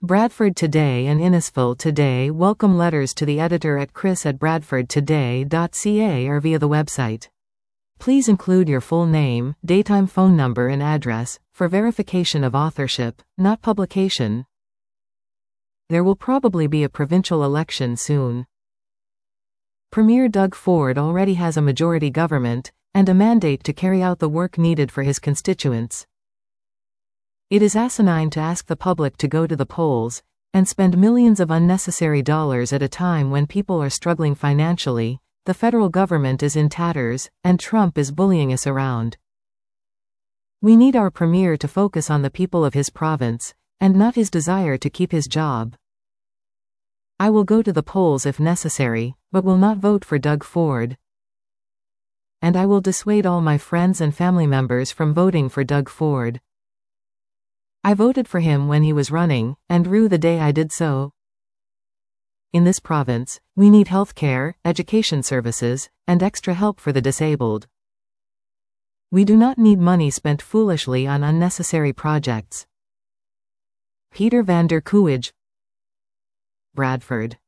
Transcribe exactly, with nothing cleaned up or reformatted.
Bradford Today and Innisfil Today welcome letters to the editor at chris at bradford today dot c a or via the website. Please include your full name, daytime phone number and address, for verification of authorship, not publication. There will probably be a provincial election soon. Premier Doug Ford already has a majority government, and a mandate to carry out the work needed for his constituents. It is asinine to ask the public to go to the polls, and spend millions of unnecessary dollars at a time when people are struggling financially, the federal government is in tatters, and Trump is bullying us around. We need our premier to focus on the people of his province, and not his desire to keep his job. I will go to the polls if necessary, but will not vote for Doug Ford. And I will dissuade all my friends and family members from voting for Doug Ford. I voted for him when he was running, and rue the day I did so. In this province, we need health care, education services, and extra help for the disabled. We do not need money spent foolishly on unnecessary projects. Peter van der Kuij, Bradford.